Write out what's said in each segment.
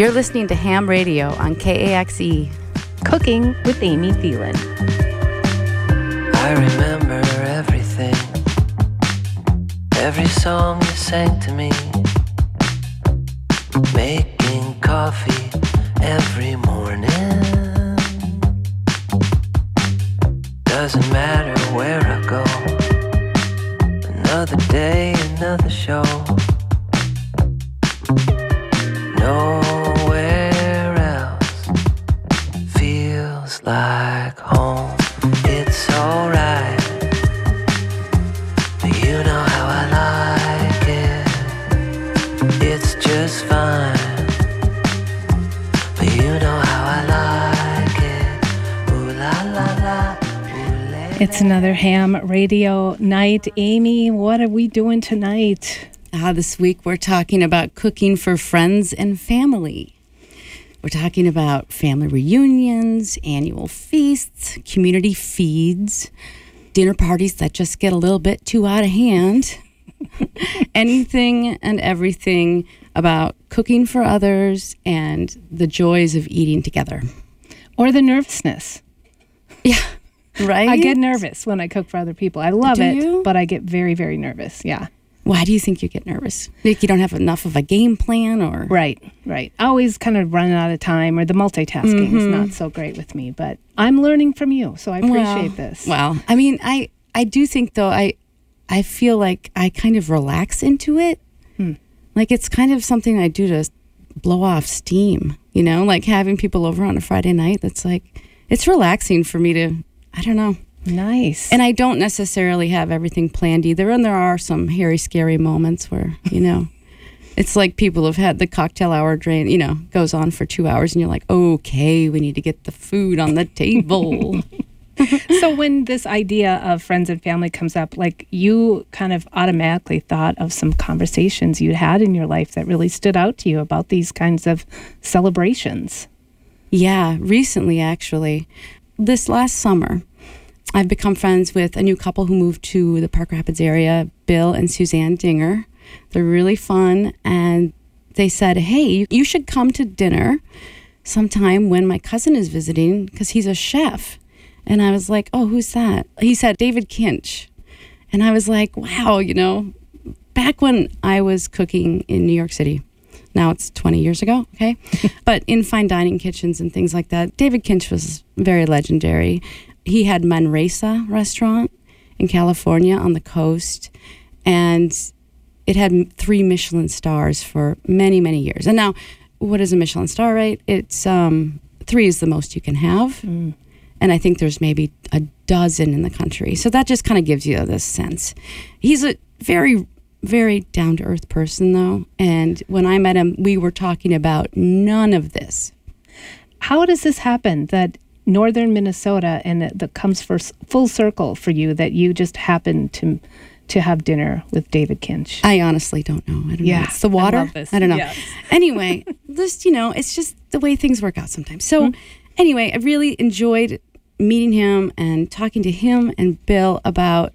You're listening to Ham Radio on KAXE. Cooking with Amy Thielen. I remember everything, every song you sang to me, making coffee every morning. Doesn't matter where I go, another day, another show. Nowhere else feels like home. It's alright, but you know how I like it. It's just fine, but you know how I like it. Ooh la la la. Ooh, la, It's another Ham Radio night. Amy, what are we doing tonight? This week we're talking about cooking for friends and family. We're talking about family reunions, annual feasts, community feeds, dinner parties that just get a little bit too out of hand. Anything and everything about cooking for others and the joys of eating together. Or the nervousness. Yeah, right? I get nervous when I cook for other people. I love Do it, you? but I get very, very nervous. Yeah. Why do you think you get nervous? Like you don't have enough of a game plan or? Right. I always kind of run out of time, or the multitasking is not so great with me, but I'm learning from you, so I appreciate this. Well, I mean, I do think, though, I feel like I kind of relax into it. Like it's kind of something I do to blow off steam, you know, like having people over on a Friday night. That's like, it's relaxing for me to, I don't know. Nice. And I don't necessarily have everything planned either. And there are some hairy, scary moments where, you know, it's like people have had the cocktail hour drain, you know, goes on for 2 hours and you're like, okay, we need to get the food on the table. So when this idea of friends and family comes up, like you kind of automatically thought of some conversations you had in your life that really stood out to you about these kinds of celebrations. Yeah, recently, actually. This last summer, I've become friends with a new couple who moved to the Park Rapids area, Bill and Suzanne Dinger. They're really fun, and they said, hey, you should come to dinner sometime when my cousin is visiting, because he's a chef. And I was like, oh, who's that? He said, David Kinch. And I was like, wow, you know, back when I was cooking in New York City, now it's 20 years ago, okay? But in fine dining kitchens and things like that, David Kinch was very legendary. He had Manresa restaurant in California on the coast, and it had 3 Michelin stars for many, many years. And now, what is a Michelin star, right? It's 3 is the most you can have. And I think there's maybe a dozen in the country. So that just kind of gives you this sense. He's a very, very down-to-earth person, though. And when I met him, we were talking about none of this. How does this happen that northern Minnesota, and that comes full circle for you, that you just happened to have dinner with David Kinch? I honestly don't know. I don't know. It's the water. I love this. I don't know. Yes. Anyway, just, you know, it's just the way things work out sometimes. So anyway, I really enjoyed meeting him and talking to him and Bill about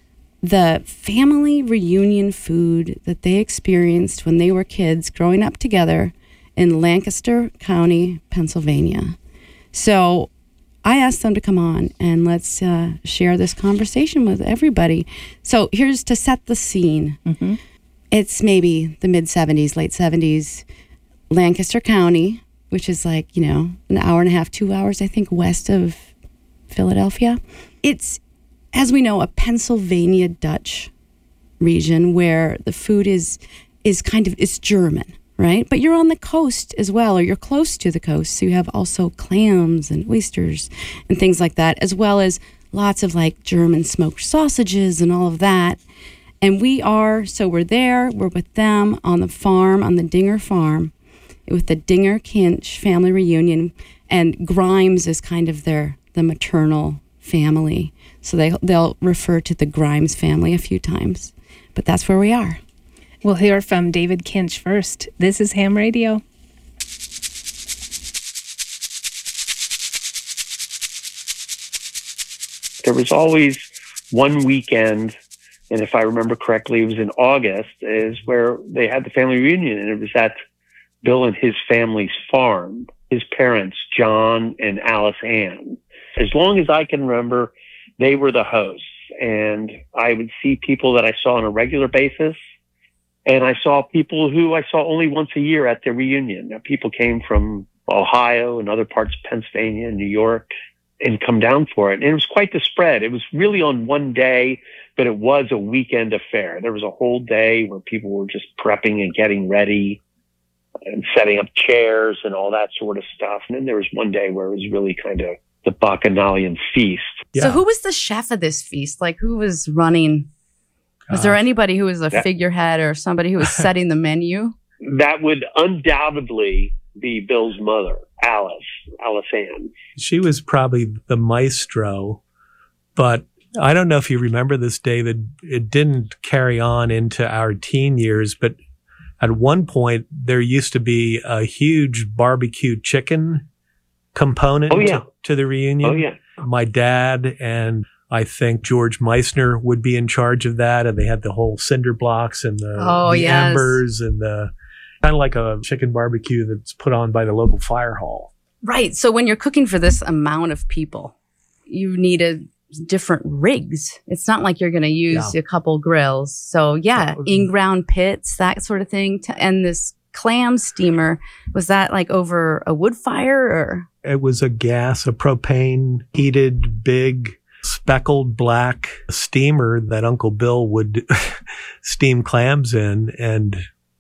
the family reunion food that they experienced when they were kids growing up together in Lancaster County, Pennsylvania. So I asked them to come on and let's share this conversation with everybody. So here's to set the scene. It's maybe the mid-70s, late 70s, Lancaster County, which is like, you know, an hour and a half, 2 hours, I think, west of Philadelphia. It's, as we know, a Pennsylvania Dutch region where the food is kind of, it's German, right? But you're on the coast as well, or you're close to the coast. So you have also clams and oysters and things like that, as well as lots of like German smoked sausages and all of that. And we're there, we're with them on the farm, on the Dinger farm, with the Dinger Kinch family reunion. And Grimes is kind of the maternal family. So they'll refer to the Grimes family a few times. But that's where we are. We'll hear from David Kinch first. This is Ham Radio. There was always one weekend, and if I remember correctly, it was in August, is where they had the family reunion, and it was at Bill and his family's farm, his parents, John and Alice Ann. As long as I can remember, they were the hosts. And I would see people that I saw on a regular basis. And I saw people who I saw only once a year at the reunion. Now, people came from Ohio and other parts of Pennsylvania and New York and come down for it. And it was quite the spread. It was really on one day, but it was a weekend affair. There was a whole day where people were just prepping and getting ready and setting up chairs and all that sort of stuff. And then there was one day where it was really kind of the Bacchanalian feast. So who was the chef of this feast? Like, who was running? Was there anybody who was a figurehead or somebody who was setting the menu? That would undoubtedly be Bill's mother, Alice Ann. She was probably the maestro, but I don't know if you remember this, David. It didn't carry on into our teen years, but at one point there used to be a huge barbecue chicken component to the reunion. Oh, yeah. My dad and I think George Meissner would be in charge of that, and they had the whole cinder blocks and the embers and the kind of like a chicken barbecue that's put on by the local fire hall. Right. So when you're cooking for this amount of people, you needed different rigs. It's not like you're going to use a couple grills. So in-ground pits, that sort of thing. And this clam steamer, was that like over a wood fire or? It was a propane heated big speckled black steamer that Uncle Bill would steam clams in. And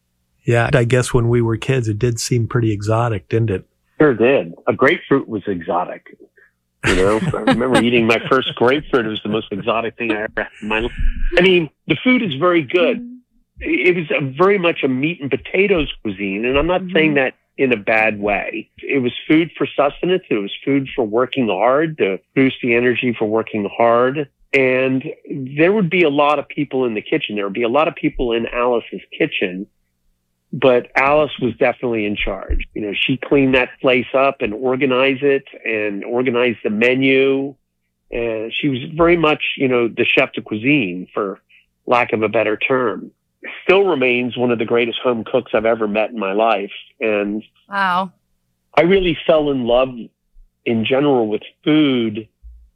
I guess when we were kids, it did seem pretty exotic, didn't it? Sure did. A grapefruit was exotic. You know, I remember eating my first grapefruit. It was the most exotic thing I ever had in my life. I mean, the food is very good. It was very much a meat and potatoes cuisine. And I'm not saying that in a bad way. It was food for sustenance. It was food for working hard, to boost the energy for working hard. And there would be a lot of people in the kitchen. There would be a lot of people in Alice's kitchen, but Alice was definitely in charge. You know, she cleaned that place up and organized it and organized the menu. And she was very much, you know, the chef de cuisine, for lack of a better term. Still remains one of the greatest home cooks I've ever met in my life. And wow, I really fell in love in general with food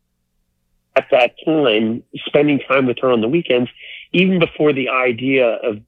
at that time, spending time with her on the weekends, even before the idea of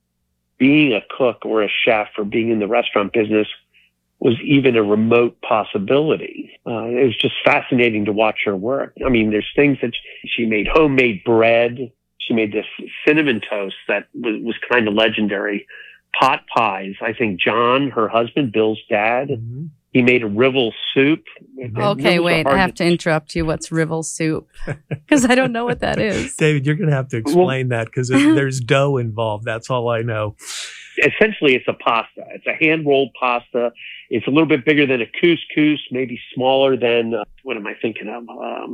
being a cook or a chef or being in the restaurant business was even a remote possibility. It was just fascinating to watch her work. I mean, there's things that she made homemade bread. She made this cinnamon toast that was kind of legendary. Pot pies. I think John, her husband, Bill's dad, he made a Rivell soup. Okay, wait, I have to interrupt you. What's Rivell soup? Because I don't know what that is. David, you're going to have to explain that because there's dough involved. That's all I know. Essentially, it's a pasta. It's a hand-rolled pasta. It's a little bit bigger than a couscous, maybe smaller than, what am I thinking of?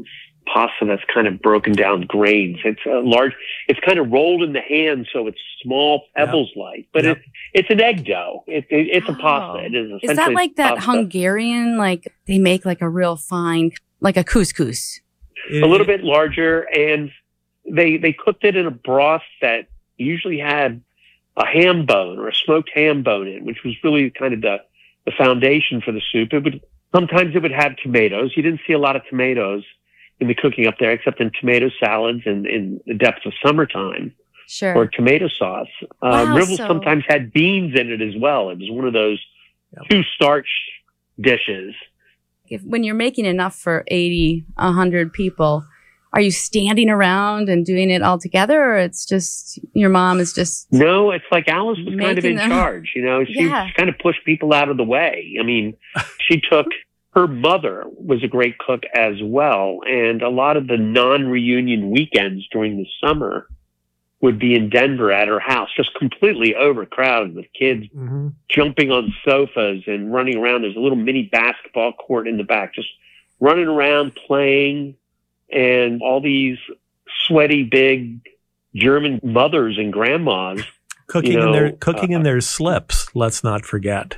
Pasta that's kind of broken down grains. It's it's kind of rolled in the hand, so it's small pebbles-like, but it's an egg dough. It's a pasta. It is that like that pasta. Hungarian, like they make like a real fine, like a couscous? A little bit larger, and they cooked it in a broth that usually had a ham bone or a smoked ham bone in, which was really kind of the foundation for the soup. Sometimes it would have tomatoes. You didn't see a lot of tomatoes in the cooking up there, except in tomato salads and in the depths of summertime. Sure. Or tomato sauce. Rivell sometimes had beans in it as well. It was one of those two starch dishes. When you're making enough for 80, 100 people, are you standing around and doing it all together, or it's just your mom is just... No, it's like Alice was kind of in charge. You know, she kind of pushed people out of the way. I mean, she took... Her mother was a great cook as well, and a lot of the non-reunion weekends during the summer would be in Denver at her house, just completely overcrowded with kids jumping on sofas and running around. There's a little mini basketball court in the back, just running around playing, and all these sweaty, big German mothers and grandmas cooking in their slips. Let's not forget.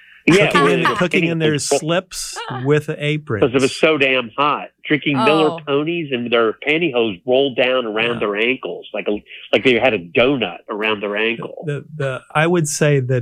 Yeah, cooking in their slips with aprons. Because it was so damn hot. Drinking Miller ponies and their pantyhose rolled down around their ankles, like they had a donut around their ankle. I would say that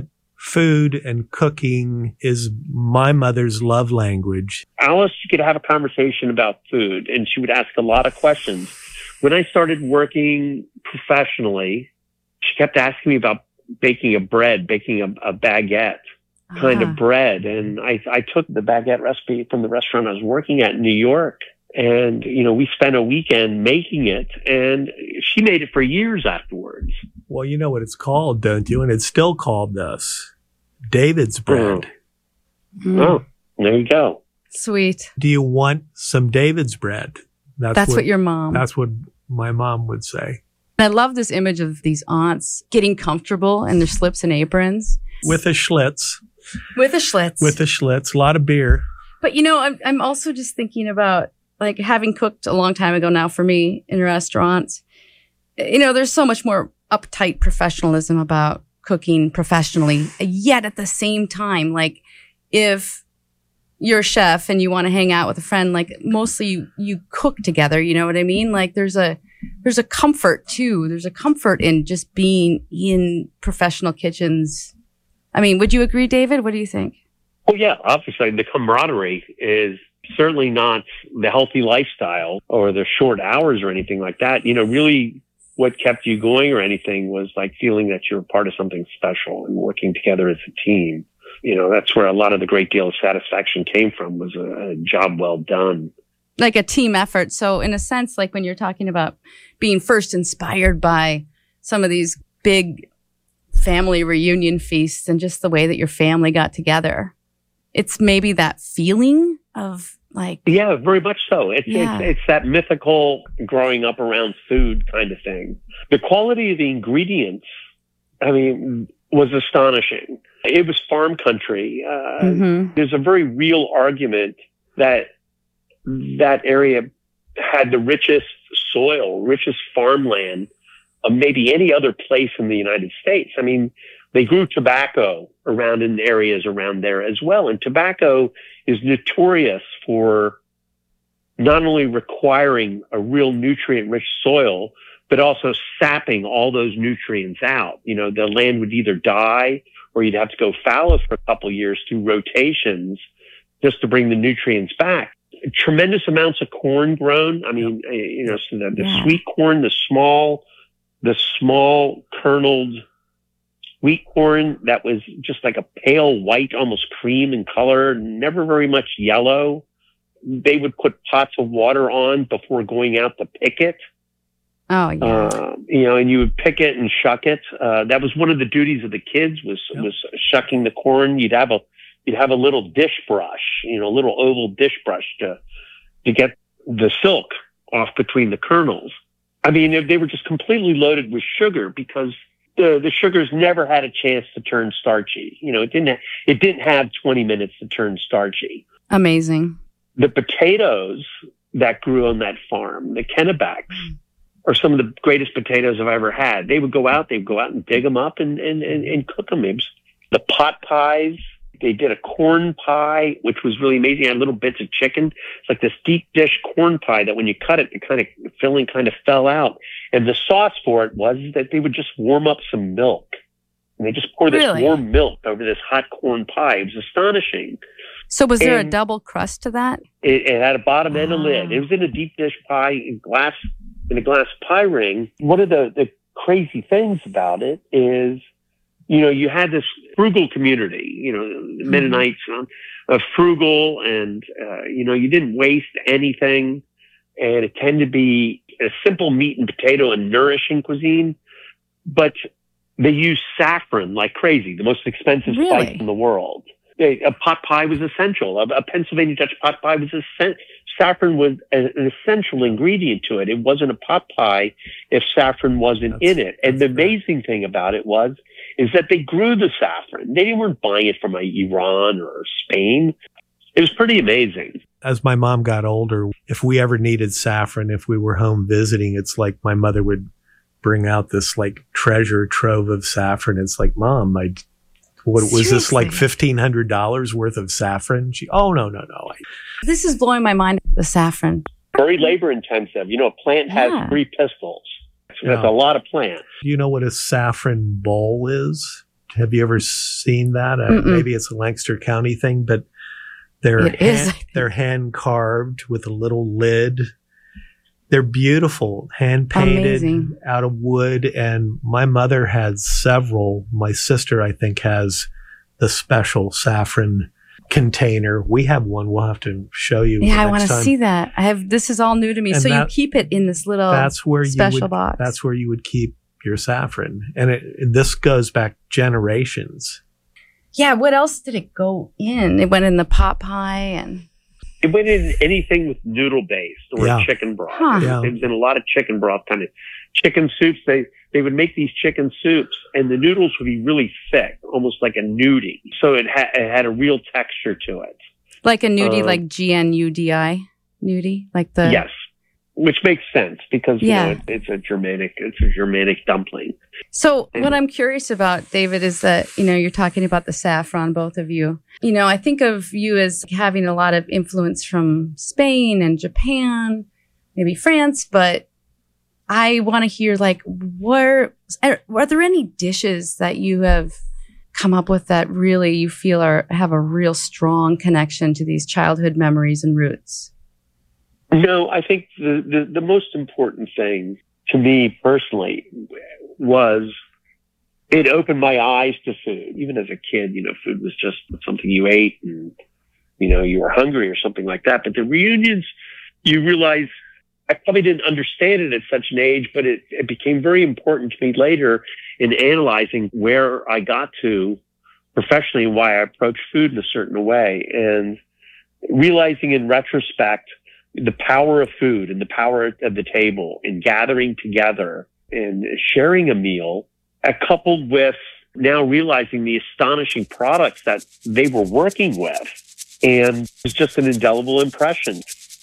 food and cooking is my mother's love language. Alice could have a conversation about food, and she would ask a lot of questions. When I started working professionally, she kept asking me about baking a baguette kind of bread. And I took the baguette recipe from the restaurant I was working at in New York. And, we spent a weekend making it, and she made it for years afterwards. Well, you know what it's called, don't you? And it's still called this. David's bread. Oh, there you go. Sweet. Do you want some David's bread? That's what your mom. That's what my mom would say. I love this image of these aunts getting comfortable in their slips and aprons. With a Schlitz. With a Schlitz. A lot of beer. But, I'm also just thinking about, like, having cooked a long time ago now for me in restaurants. There's so much more uptight professionalism about cooking professionally. Yet at the same time, like, if you're a chef and you want to hang out with a friend, like, mostly you cook together. You know what I mean? Like, there's a comfort too. There's a comfort in just being in professional kitchens. I mean, would you agree, David? What do you think? Oh, yeah. Obviously, the camaraderie is certainly not the healthy lifestyle or the short hours or anything like that. Really what kept you going or anything was like feeling that you're part of something special and working together as a team. That's where a lot of the great deal of satisfaction came from, was a job well done. Like a team effort. So in a sense, like when you're talking about being first inspired by some of these big family reunion feasts and just the way that your family got together, it's maybe that feeling of like... Yeah, very much so. It's that mythical growing up around food kind of thing. The quality of the ingredients, was astonishing. It was farm country. There's a very real argument that area had the richest soil, richest farmland of maybe any other place in the United States. They grew tobacco around in areas around there as well. And tobacco is notorious for not only requiring a real nutrient-rich soil, but also sapping all those nutrients out. The land would either die or you'd have to go fallow for a couple of years through rotations just to bring the nutrients back. Tremendous amounts of corn grown. So the sweet corn, the small kerneled wheat corn that was just like a pale white, almost cream in color, never very much yellow. They would put pots of water on before going out to pick it. Oh, yeah. And you would pick it and shuck it. That was one of the duties of the kids was shucking the corn. You'd have a little dish brush, a little oval dish brush to get the silk off between the kernels. They were just completely loaded with sugar because the sugars never had a chance to turn starchy. It didn't have 20 minutes to turn starchy. Amazing. The potatoes that grew on that farm, the Kennebecks, are some of the greatest potatoes I've ever had. They'd go out and dig them up and cook them. It was the pot pies. They did a corn pie, which was really amazing. It had little bits of chicken. It's like this deep dish corn pie that when you cut it, the kind of filling kind of fell out. And the sauce for it was that they would just warm up some milk. And they just pour this warm milk over this hot corn pie. It was astonishing. So was there a double crust to that? It had a bottom and a lid. It was in a deep dish pie in a glass pie ring. One of the crazy things about it is, you had this frugal community, the Mennonites, frugal, and, you didn't waste anything. And it tended to be a simple meat and potato and nourishing cuisine. But they used saffron like crazy, the most expensive spice in the world. A pot pie was essential. A Pennsylvania Dutch pot pie was essential. Saffron was an essential ingredient to it. It wasn't a pot pie if saffron wasn't in it. And the amazing thing about it is that they grew the saffron. They weren't buying it from Iran or Spain. It was pretty amazing. As my mom got older, if we ever needed saffron, if we were home visiting, it's like my mother would bring out this like treasure trove of saffron. It's like, Mom, what was this, like $1,500 worth of saffron? No. This is blowing my mind, the saffron. Very labor intensive. A plant has 3 pistils. So that's a lot of plant. Do you know what a saffron bowl is? Have you ever seen that? Maybe it's a Lancaster County thing, but It is. they're hand carved with a little lid. They're beautiful, hand painted Amazing. out of wood. And my mother has several. My sister, I think, has the special saffron container. We have one. We'll have to show you. Yeah, I next want to time. see that. This is all new to me. And So you that- keep it in this little That's where special you would, box. That's where you would keep your saffron. And this goes back generations. Yeah, what else did it go in? It went in the pot pie and It went in anything with noodle based or Yeah. chicken broth. Huh. Yeah. There's been a lot of chicken broth kind of chicken soups. They would make these chicken soups, and the noodles would be really thick, almost like a nudie. So it had a real texture to it. like a nudie, like GNUDI, nudie, like the Yes, which makes sense because Yeah. you know it's a Germanic dumpling. So what I'm curious about, David, is that, you're talking about the saffron, both of you. I think of you as having a lot of influence from Spain and Japan, maybe France, but I want to hear, are there any dishes that you have come up with that really you feel have a real strong connection to these childhood memories and roots? No, I think the most important thing to me personally was it opened my eyes to food. Even as a kid, food was just something you ate and, you were hungry or something like that. But the reunions, you realize I probably didn't understand it at such an age, but it became very important to me later in analyzing where I got to professionally and why I approached food in a certain way. And realizing in retrospect the power of food and the power of the table and gathering together and sharing a meal, coupled with now realizing the astonishing products that they were working with. And it was just an indelible impression.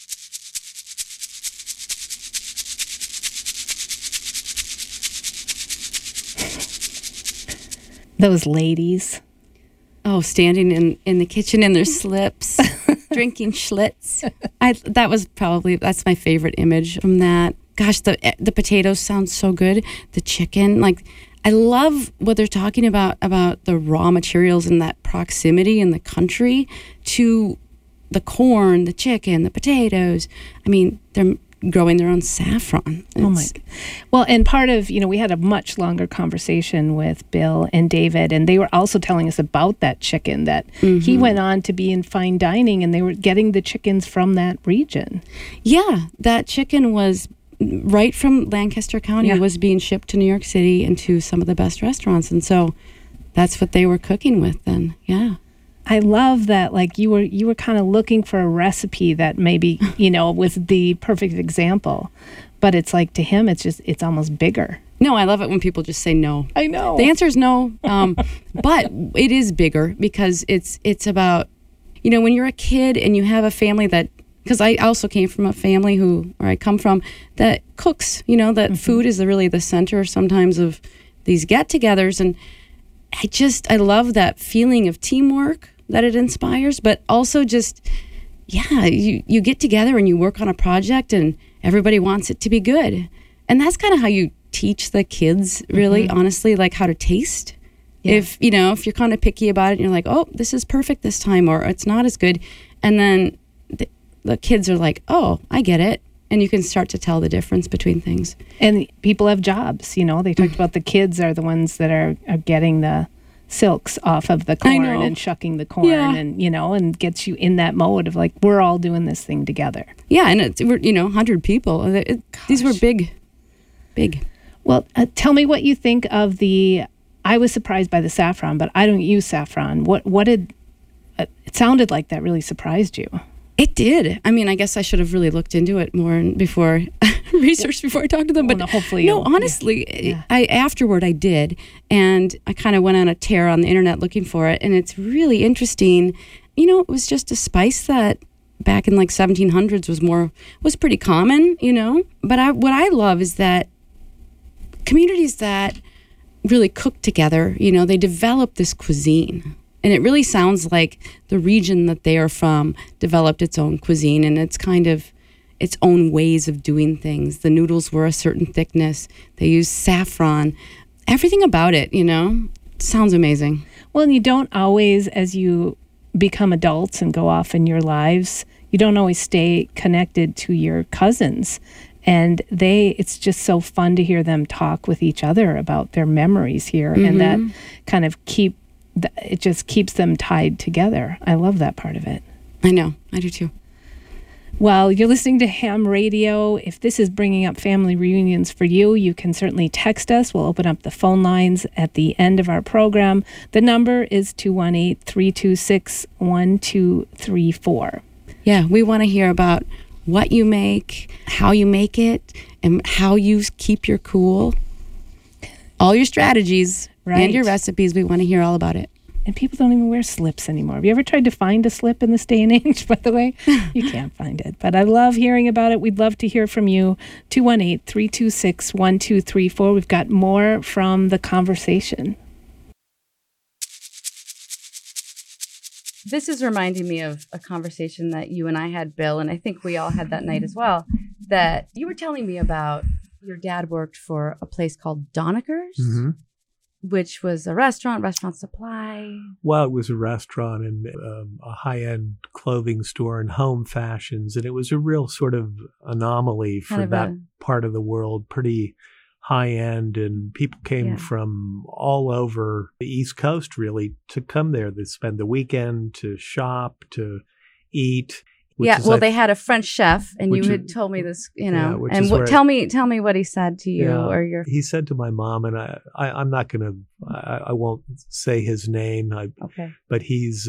Those ladies. Oh, standing in the kitchen in their slips, drinking Schlitz. That's my favorite image from that. Gosh, the potatoes sound so good. The chicken, I love what they're talking about the raw materials and that proximity in the country to the corn, the chicken, the potatoes. I mean, they're growing their own saffron. Well, and part of, we had a much longer conversation with Bill and David, and they were also telling us about that chicken that he went on to be in fine dining, and they were getting the chickens from that region. Yeah, that chicken was right from Lancaster County. Yeah. It was being shipped to New York City and to some of the best restaurants. And so that's what they were cooking with then. Yeah. I love that, you were kind of looking for a recipe that maybe, was the perfect example. But it's to him, it's almost bigger. No, I love it when people just say no. I know. The answer is no. But it is bigger because it's about, when you're a kid and you have a family because I also came from a family I come from, that cooks, that food is really the center sometimes of these get-togethers. And I love that feeling of teamwork that it inspires, but also just, you get together and you work on a project and everybody wants it to be good. And that's kind of how you teach the kids, really, honestly, how to taste. Yeah. If you're kind of picky about it and you're like, oh, this is perfect this time, or it's not as good. And then the kids are like, oh, I get it. And you can start to tell the difference between things. And people have jobs, they talked about the kids are the ones that are getting the silks off of the corn and shucking the corn and, and gets you in that mode of we're all doing this thing together. Yeah. And we're 100 people. These were big. Well, tell me what you think of I was surprised by the saffron, but I don't use saffron. What did, it sounded like that really surprised you. It did. I mean, I guess I should have really looked into it more before researched before I talked to them. But hopefully, honestly, afterward I did, and I kind of went on a tear on the internet looking for it, and it's really interesting. It was just a spice that back in 1700s was pretty common. But what I love is that communities that really cook together, they develop this cuisine. And it really sounds like the region that they are from developed its own cuisine and it's kind of its own ways of doing things. The noodles were a certain thickness. They used saffron. Everything about it, sounds amazing. Well, and you don't always, as you become adults and go off in your lives, you don't always stay connected to your cousins. And it's just so fun to hear them talk with each other about their memories here. And that kind of it just keeps them tied together. I love that part of it. I know. I do too. Well, you're listening to Ham Radio. If this is bringing up family reunions for you, you can certainly text us. We'll open up the phone lines at the end of our program. The number is 218-326-1234. Yeah, we want to hear about what you make, how you make it, and how you keep your cool. All your strategies and your recipes. We want to hear all about it. And people don't even wear slips anymore. Have you ever tried to find a slip in this day and age, by the way? You can't find it. But I love hearing about it. We'd love to hear from you. 218-326-1234. We've got more from the conversation. This is reminding me of a conversation that you and I had, Bill, and I think we all had that night as well, that you were telling me about your dad worked for a place called Doniger's. Mm-hmm. Which was a restaurant supply. Well, it was a restaurant and a high-end clothing store and home fashions. And it was a real sort of anomaly for that part of the world, pretty high-end. And people came from all over the East Coast, really, to come there to spend the weekend, to shop, to eat. They had a French chef, and you had told me this, and tell me what he said to you He said to my mom, and I'm not gonna, I won't say his name. But he's,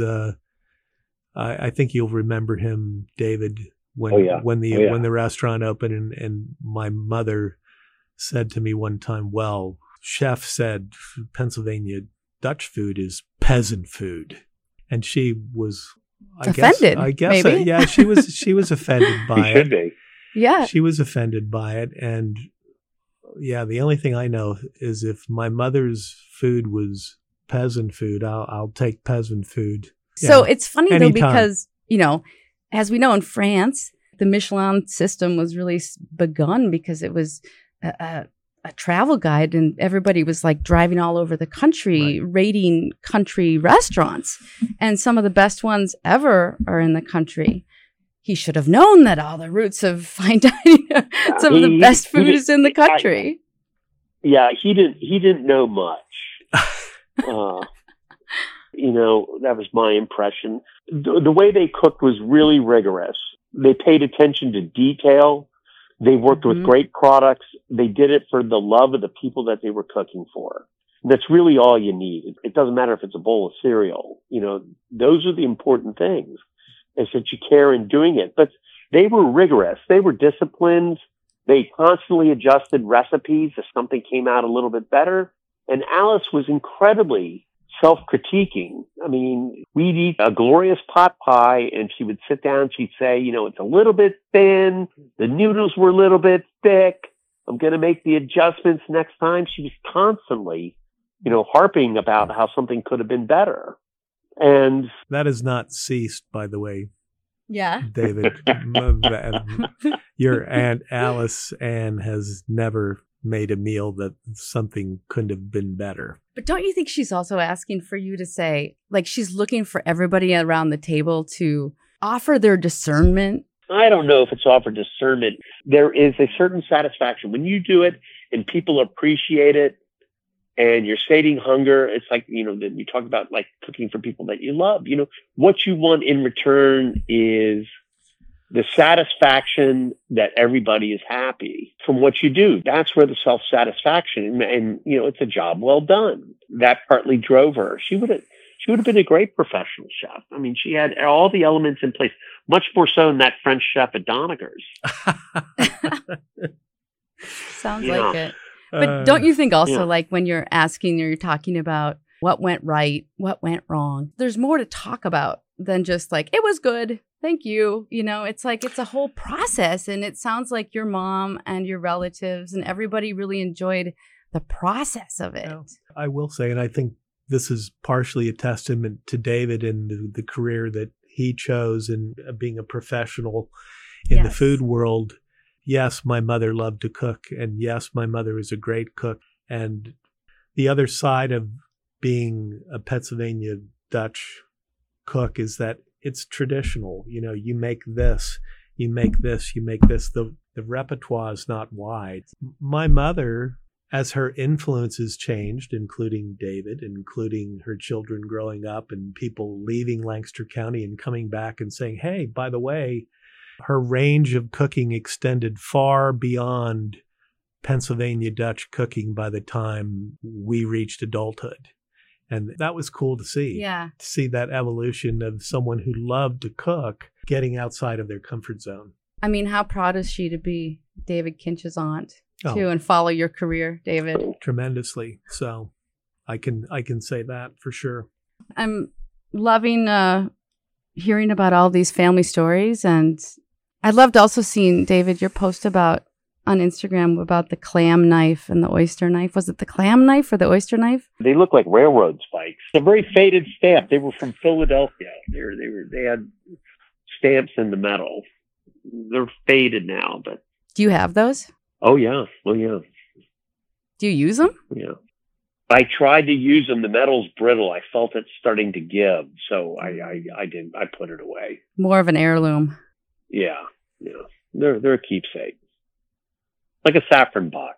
I think you'll remember him, David, when the restaurant opened, and my mother said to me one time, "Well, chef said Pennsylvania Dutch food is peasant food," and she was. Offended, I guess maybe? She was offended by it. Should be. Yeah. She was offended by it. And the only thing I know is if my mother's food was peasant food, I'll take peasant food. So it's funny though, because, as we know in France, the Michelin system was really begun because it was a travel guide, and everybody was like driving all over the country, rating country restaurants. And some of the best ones ever are in the country. He should have known that all the roots of fine dining, some of the best food is in the country. He didn't know much. That was my impression. The way they cooked was really rigorous. They paid attention to detail. They worked with great products. They did it for the love of the people that they were cooking for. That's really all you need. It doesn't matter if it's a bowl of cereal. Those are the important things, is that you care in doing it. But they were rigorous. They were disciplined. They constantly adjusted recipes if something came out a little bit better. And Alice was incredibly self-critiquing. I mean, we'd eat a glorious pot pie and she would sit down, she'd say, it's a little bit thin. The noodles were a little bit thick. I'm going to make the adjustments next time. She was constantly, harping about how something could have been better. And that has not ceased, by the way. Yeah. David, your Aunt Alice Ann has never made a meal that something couldn't have been better. But don't you think she's also asking for you to say, like, she's looking for everybody around the table to offer their discernment? I don't know if it's offered discernment. There is a certain satisfaction when you do it and people appreciate it and you're sating hunger. It's like, that you talk about like cooking for people that you love. What you want in return is the satisfaction that everybody is happy from what you do. That's where the self-satisfaction and it's a job well done. That partly drove her. She would have been a great professional chef. I mean, she had all the elements in place, much more so than that French chef at Doniger's. Sounds like it. But don't you think also like when you're asking or you're talking about what went right, what went wrong, there's more to talk about than just like, it was good. Thank you. It's like, it's a whole process. And it sounds like your mom and your relatives and everybody really enjoyed the process of it. I will say, and I think this is partially a testament to David and the career that he chose in being a professional in the food world. Yes, my mother loved to cook. And yes, my mother is a great cook. And the other side of being a Pennsylvania Dutch cook is that it's traditional. You know, you make this, you make this, you make this. The repertoire is not wide. My mother, as her influences changed, including David, including her children growing up and people leaving Lancaster County and coming back and saying, hey, by the way, her range of cooking extended far beyond Pennsylvania Dutch cooking by the time we reached adulthood. And that was cool to see. Yeah. To see that evolution of someone who loved to cook getting outside of their comfort zone. I mean, how proud is she to be David Kinch's aunt, Oh. too, and follow your career, David? Tremendously. So I can say that for sure. I'm loving hearing about all these family stories. And I loved also seeing, David, your post about on Instagram about the clam knife and the oyster knife. Was it the clam knife or the oyster knife? They look like railroad spikes. A very faded stamp. They were from Philadelphia. They had stamps in the metal. They're faded now, but Do you have those? oh yeah. Do you use them? Yeah. I tried to use them. The metal's brittle. I felt it starting to give, so I didn't. I put it away. More of an heirloom. Yeah. They're a keepsake, like a saffron box.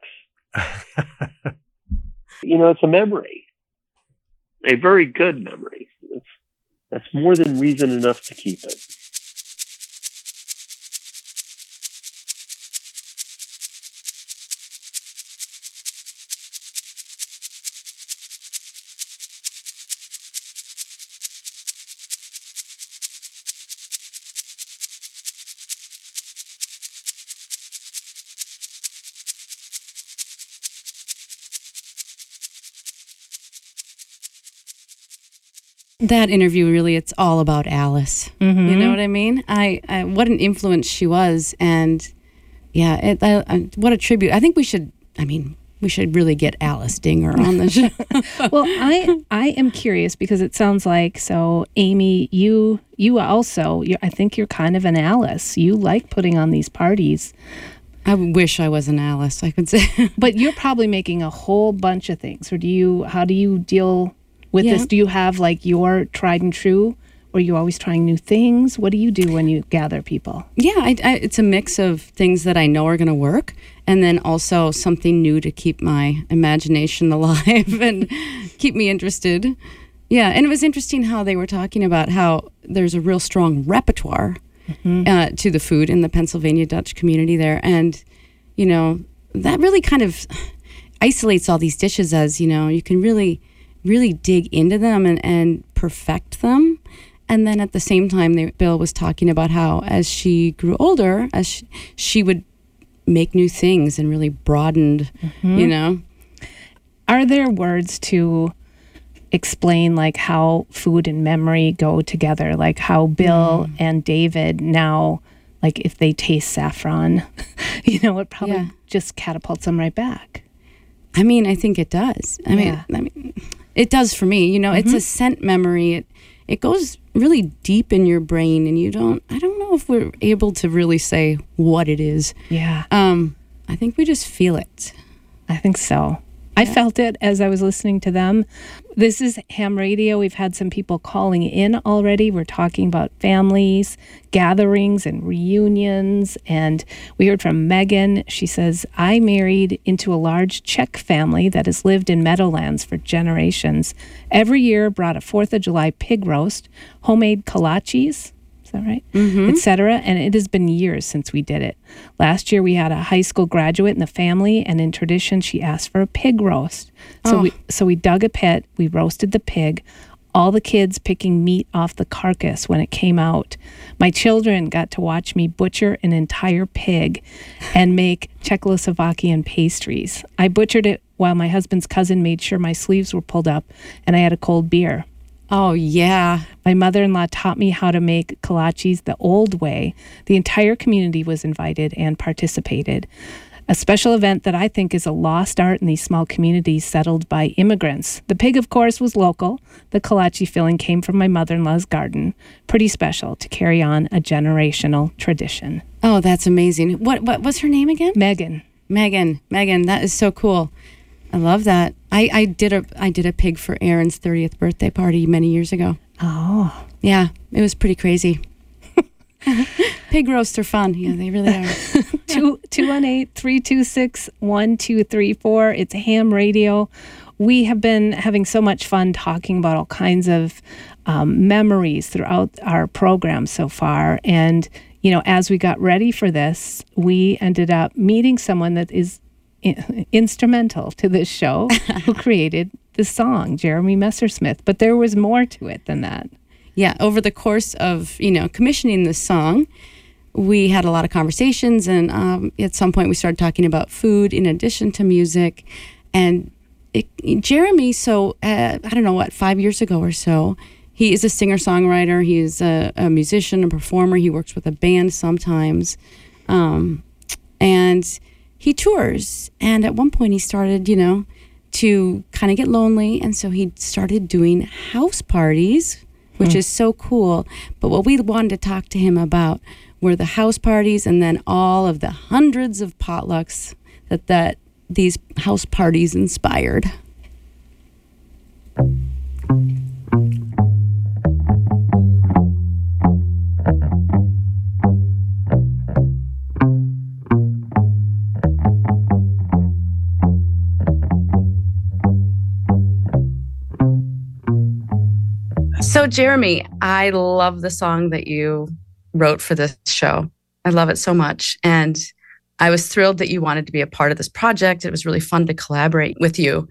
It's a memory, a very good memory. That's more than reason enough to keep it. That interview, really, it's all about Alice. Mm-hmm. You know what I mean? I what an influence she was, and yeah, what a tribute. I think we should really get Alice Dinger on the show. Well, I am curious because it sounds like, so Amy, you also, I think you're kind of an Alice. You like putting on these parties. I wish I was an Alice, I could say. But you're probably making a whole bunch of things. Or how do you deal with Yeah. this? Do you have like your tried and true, or are you always trying new things? What do you do when you gather people? Yeah, it's a mix of things that I know are going to work, and then also something new to keep my imagination alive and keep me interested. Yeah, and it was interesting how they were talking about how there's a real strong repertoire to the food in the Pennsylvania Dutch community there. And, that really kind of isolates all these dishes as, you can really, really dig into them and perfect them. And then at the same time, Bill was talking about how as she grew older, as she would make new things and really broadened, Are there words to explain like how food and memory go together? Like how Bill and David now, like if they taste saffron, it probably just catapults them right back. I mean, I think it does. I mean, it does for me. It's a scent memory. It goes really deep in your brain, and I don't know if we're able to really say what it is. Yeah. I think we just feel it. I think so. I felt it as I was listening to them. This is Ham Radio. We've had some people calling in already. We're talking about families, gatherings, and reunions. And we heard from Megan. She says, I married into a large Czech family that has lived in Meadowlands for generations. Every year brought a 4th of July pig roast, homemade kolaches, is that right? Etc. And it has been years since we did it. Last year we had a high school graduate in the family, and in tradition she asked for a pig roast. So we dug a pit, we roasted the pig, all the kids picking meat off the carcass when it came out. My children got to watch me butcher an entire pig and make Czechoslovakian pastries. I butchered it while my husband's cousin made sure my sleeves were pulled up, and I had a cold beer. Oh, yeah. My mother-in-law taught me how to make kolaches the old way. The entire community was invited and participated. A special event that I think is a lost art in these small communities settled by immigrants. The pig, of course, was local. The kolache filling came from my mother-in-law's garden. Pretty special to carry on a generational tradition. Oh, that's amazing. What's her name again? Megan. Megan, that is so cool. I love that. I did a pig for Aaron's 30th birthday party many years ago. Oh. Yeah, it was pretty crazy. Pig roasts are fun. Yeah, they really are. 218-326-1234. It's Ham Radio. We have been having so much fun talking about all kinds of memories throughout our program so far. And, you know, as we got ready for this, we ended up meeting someone that is instrumental to this show who created the song, Jeremy Messersmith. But there was more to it than that. Yeah, over the course of, commissioning this song, we had a lot of conversations, and at some point we started talking about food in addition to music. And Jeremy, I don't know, 5 years ago or so, he is a singer-songwriter. He is a musician, a performer. He works with a band sometimes. And he tours. And at one point he started, to kind of get lonely. And so he started doing house parties, which is so cool. But what we wanted to talk to him about were the house parties and then all of the hundreds of potlucks that these house parties inspired. So, Jeremy, I love the song that you wrote for this show. I love it so much. And I was thrilled that you wanted to be a part of this project. It was really fun to collaborate with you.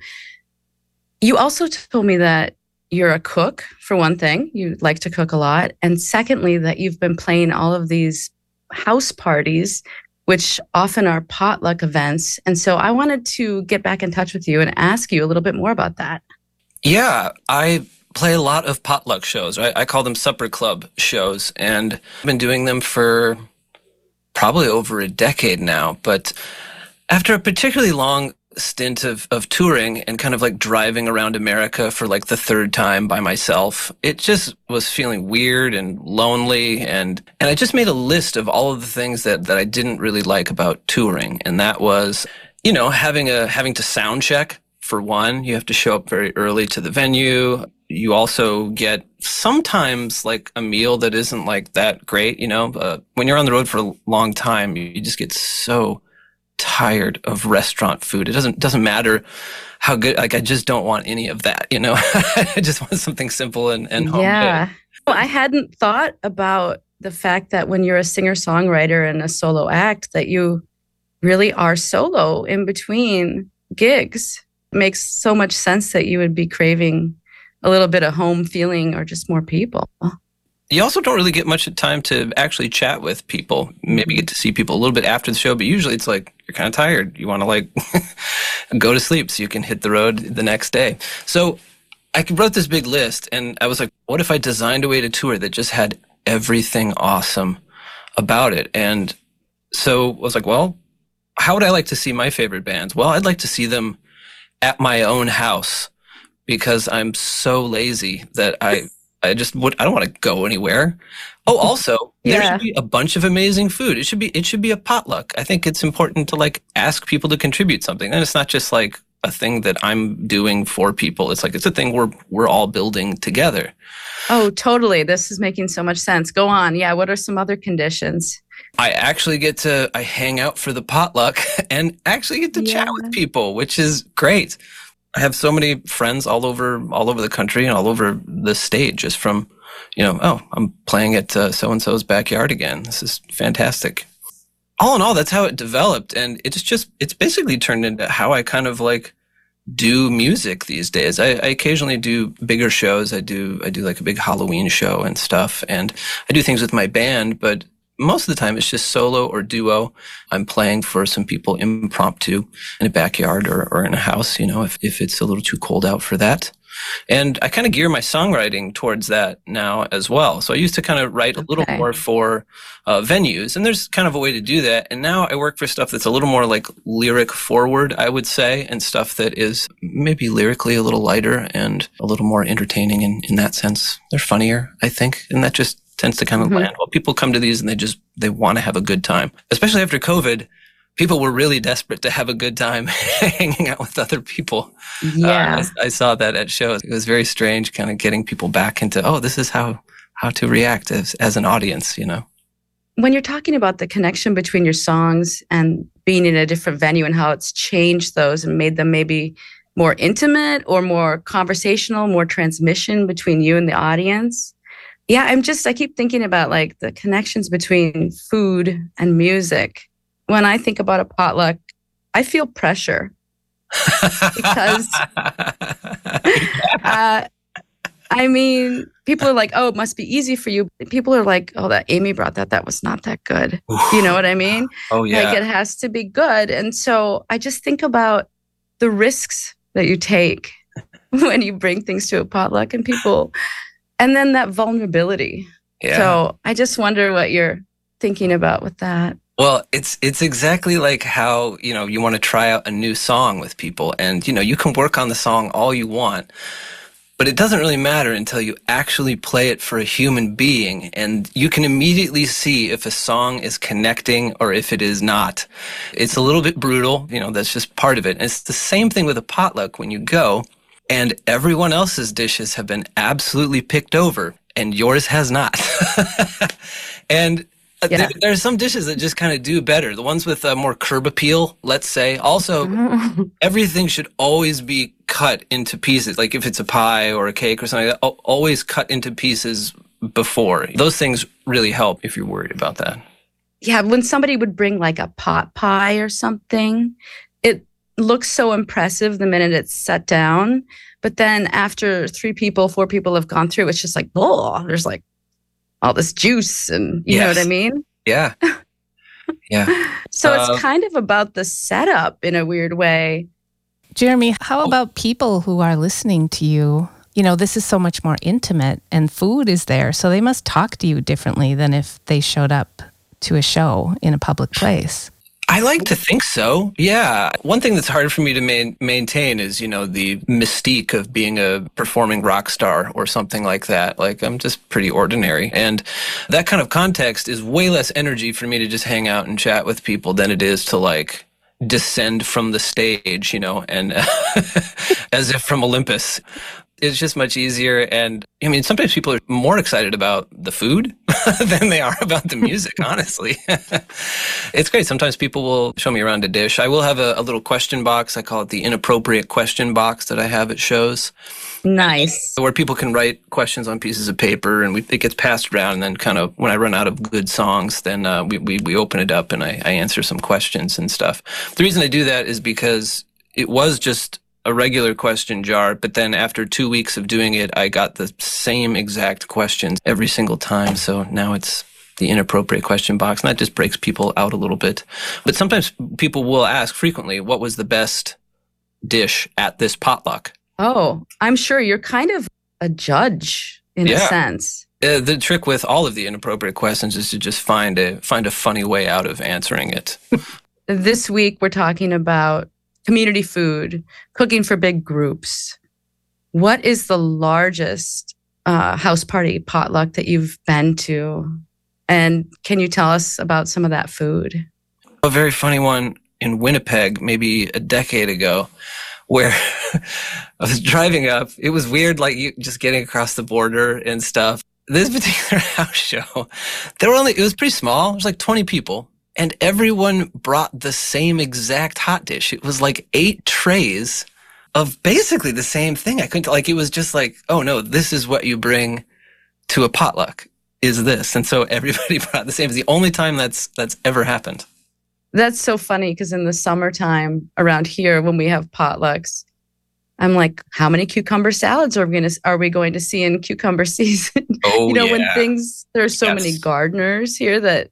You also told me that you're a cook, for one thing. You like to cook a lot. And secondly, that you've been playing all of these house parties, which often are potluck events. And so I wanted to get back in touch with you and ask you a little bit more about that. Yeah, I play a lot of potluck shows. Right? I call them supper club shows, and I've been doing them for probably over a decade now. But after a particularly long stint of touring and kind of like driving around America for like the third time by myself, it just was feeling weird and lonely. And I just made a list of all of the things that I didn't really like about touring. And that was, having to sound check. For one, you have to show up very early to the venue. You also get sometimes like a meal that isn't like that great, when you're on the road for a long time, you just get so tired of restaurant food. It doesn't matter how good, like I just don't want any of that, I just want something simple and homemade. Yeah. Well, I hadn't thought about the fact that when you're a singer-songwriter and a solo act, that you really are solo in between gigs. It makes so much sense that you would be craving a little bit of home feeling or just more people. You also don't really get much time to actually chat with people, maybe get to see people a little bit after the show, but usually it's like you're kind of tired. You want to like go to sleep so you can hit the road the next day. So I wrote this big list and I was like, what if I designed a way to tour that just had everything awesome about it? And so I was like, well, how would I like to see my favorite bands? Well, I'd like to see them at my own house because I'm so lazy that I don't want to go anywhere. Oh, also, there should be a bunch of amazing food. It should be a potluck. I think it's important to like ask people to contribute something. And it's not just like a thing that I'm doing for people. It's like, it's a thing we're all building together. Oh, totally. This is making so much sense. Go on. Yeah. What are some other conditions? I actually I hang out for the potluck and actually get to chat with people, which is great. I have so many friends all over the country and all over the state just from, I'm playing at so-and-so's backyard again. This is fantastic. All in all, that's how it developed. And it's basically turned into how I kind of like do music these days. I occasionally do bigger shows. I do like a big Halloween show and stuff. And I do things with my band, but most of the time it's just solo or duo. I'm playing for some people impromptu in a backyard or in a house, if it's a little too cold out for that. And I kind of gear my songwriting towards that now as well. So I used to kind of write a little more for venues, and there's kind of a way to do that. And now I work for stuff that's a little more like lyric forward, I would say, and stuff that is maybe lyrically a little lighter and a little more entertaining in that sense. They're funnier, I think, and that just tends to kind of land. Well, people come to these and they want to have a good time, especially after COVID. people were really desperate to have a good time hanging out with other people. Yeah. I saw that at shows. It was very strange, kind of getting people back into, oh, this is how to react as an audience, you know. When you're talking about the connection between your songs and being in a different venue and how it's changed those and made them maybe more intimate or more conversational, more transmission between you and the audience. Yeah, I keep thinking about like the connections between food and music. When I think about a potluck, I feel pressure because, I mean, people are like, oh, it must be easy for you. People are like, oh, that Amy brought that was not that good. You know what I mean? Oh, yeah. Like it has to be good. And so I just think about the risks that you take when you bring things to a potluck and people, and then that vulnerability. Yeah. So I just wonder what you're thinking about with that. Well, it's exactly like how, you know, you want to try out a new song with people and, you know, you can work on the song all you want, but it doesn't really matter until you actually play it for a human being, and you can immediately see if a song is connecting or if it is not. It's a little bit brutal, you know, that's just part of it. And it's the same thing with a potluck when you go and everyone else's dishes have been absolutely picked over and yours has not. And yeah. There are some dishes that just kind of do better. The ones with more curb appeal, let's say. Also, everything should always be cut into pieces. Like if it's a pie or a cake or something, always cut into pieces before. Those things really help if you're worried about that. Yeah, when somebody would bring like a pot pie or something, it looks so impressive the minute it's set down. But then after 4 people have gone through, it's just like, oh, there's like all this juice and you know what I mean? Yeah. Yeah. So it's kind of about the setup in a weird way. Jeremy, how about people who are listening to you? You know, this is so much more intimate and food is there. So they must talk to you differently than if they showed up to a show in a public place. I like to think so. Yeah. One thing that's hard for me to maintain is, you know, the mystique of being a performing rock star or something like that. Like, I'm just pretty ordinary. And that kind of context is way less energy for me to just hang out and chat with people than it is to, like, descend from the stage, you know, and as if from Olympus. It's just much easier. And I mean, sometimes people are more excited about the food than they are about the music, honestly. It's great. Sometimes people will show me around a dish. I will have a little question box. I call it the inappropriate question box that I have at shows. Nice. Where people can write questions on pieces of paper and it gets passed around. And then kind of when I run out of good songs, then we open it up and I answer some questions and stuff. The reason I do that is because it was just a regular question jar, but then after 2 weeks of doing it, I got the same exact questions every single time. So now it's the inappropriate question box, and that just breaks people out a little bit. But sometimes people will ask frequently, what was the best dish at this potluck? Oh, I'm sure you're kind of a judge in a sense. The trick with all of the inappropriate questions is to just find a funny way out of answering it. This week, we're talking about community food, cooking for big groups. What is the largest house party potluck that you've been to? And can you tell us about some of that food? A very funny one in Winnipeg, maybe a decade ago, where I was driving up. It was weird, like just getting across the border and stuff. This particular house show, it was pretty small. It was like 20 people. And everyone brought the same exact hot dish. It was like 8 trays of basically the same thing. It was just like, oh no, this is what you bring to a potluck, is this. And so everybody brought the same. It's the only time that's ever happened. That's so funny because in the summertime around here, when we have potlucks, I'm like, how many cucumber salads are we going to see in cucumber season? Oh, when there's so many gardeners here that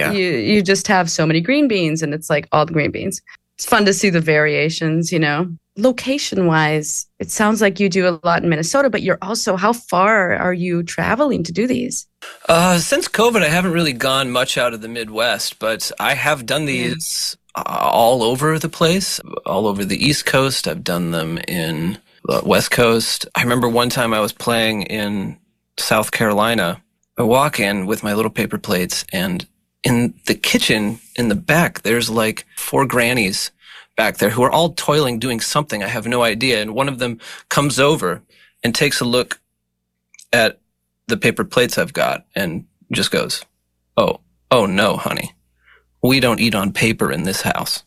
you just have so many green beans, and it's like all the green beans. It's fun to see the variations, Location-wise, it sounds like you do a lot in Minnesota, but how far are you traveling to do these? Since COVID, I haven't really gone much out of the Midwest, but I have done these all over the place, all over the East Coast. I've done them in the West Coast. I remember one time I was playing in South Carolina. I walk in with my little paper plates, and in the kitchen in the back, there's like 4 grannies back there who are all toiling, doing something. I have no idea. And one of them comes over and takes a look at the paper plates I've got and just goes, oh no, honey. We don't eat on paper in this house.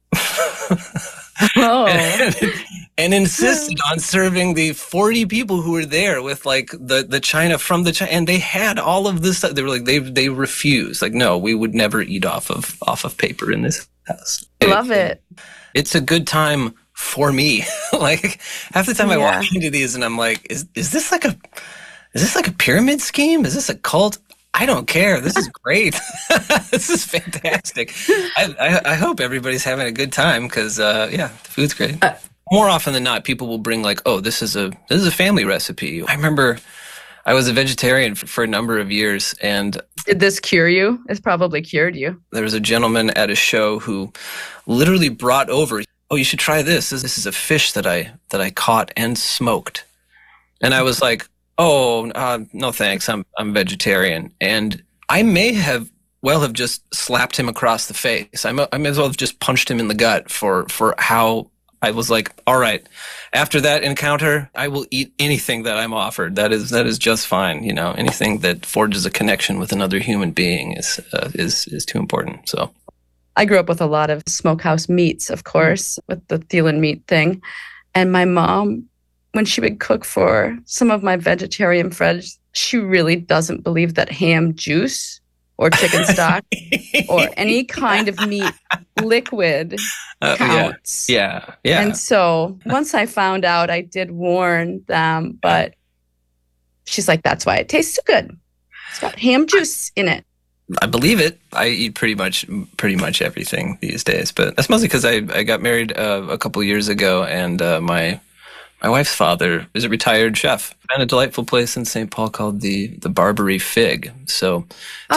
and insisted on serving the 40 people who were there with like the china from the China, and they had all of this stuff. They were like, they refused. Like, no, we would never eat off of paper in this house. Love it. It's a good time for me. Like half the time I walk into these and I'm like, is this like a pyramid scheme? Is this a cult? I don't care. This is great. This is fantastic. I hope everybody's having a good time because, the food's great. More often than not, people will bring like, oh, this is a family recipe. I remember I was a vegetarian for a number of years, and did this cure you? It's probably cured you. There was a gentleman at a show who literally brought over, oh, you should try this. This is a fish that I caught and smoked, and I was like, oh, no thanks, I'm vegetarian. And I may have just slapped him across the face. I may as well have just punched him in the gut for how I was like, all right, after that encounter, I will eat anything that I'm offered. That is just fine. You know, anything that forges a connection with another human being is too important. So I grew up with a lot of smokehouse meats, of course, with the Thielen meat thing. And my mom, when she would cook for some of my vegetarian friends, she really doesn't believe that ham juice or chicken stock or any kind of meat liquid counts. Yeah. And so once I found out, I did warn them, but she's like, that's why it tastes so good. It's got ham juice in it. I believe it. I eat pretty much everything these days, but that's mostly because I got married a couple of years ago, and my wife's father is a retired chef. Found a delightful place in St. Paul called the Barbary Fig. So,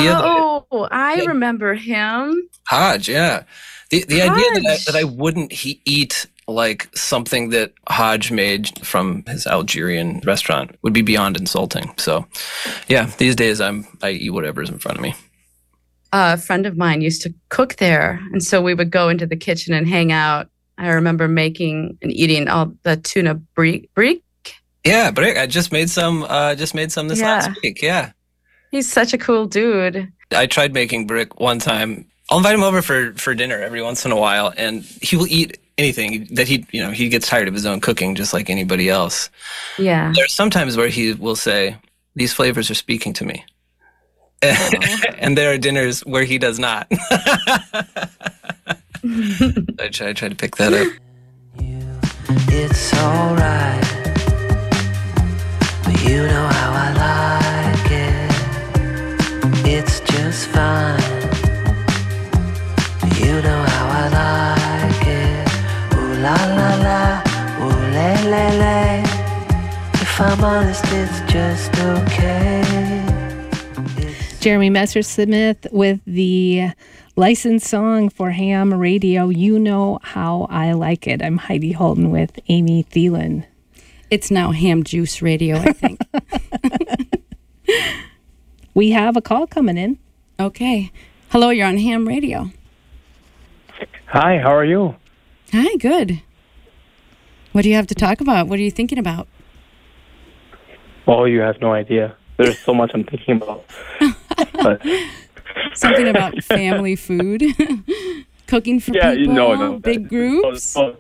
I remember him. Hodge, yeah. The idea that I wouldn't eat like something that Hodge made from his Algerian restaurant would be beyond insulting. So, yeah, these days I eat whatever's in front of me. A friend of mine used to cook there, and so we would go into the kitchen and hang out. I remember making and eating all the tuna brick. Yeah, brick. I just made some this last week. Yeah. He's such a cool dude. I tried making brick one time. I'll invite him over for dinner every once in a while, and he will eat anything that he gets tired of his own cooking just like anybody else. Yeah. There's sometimes where he will say, these flavors are speaking to me. And there are dinners where he does not. I try to pick that up. It's alright, but you know how I like it. It's just fine, but you know how I like it. Ooh la la la, ooh le le le. If I'm honest, it's just okay. Jeremy Messersmith with the licensed song for Ham Radio, You Know How I Like It. I'm Heidi Holden with Amy Thielen. It's now Ham Juice Radio, I think. We have a call coming in. Okay. Hello, you're on Ham Radio. Hi, how are you? Hi, good. What do you have to talk about? What are you thinking about? Oh, you have no idea. There's so much I'm thinking about. But something about family food, cooking for people, no, big groups. So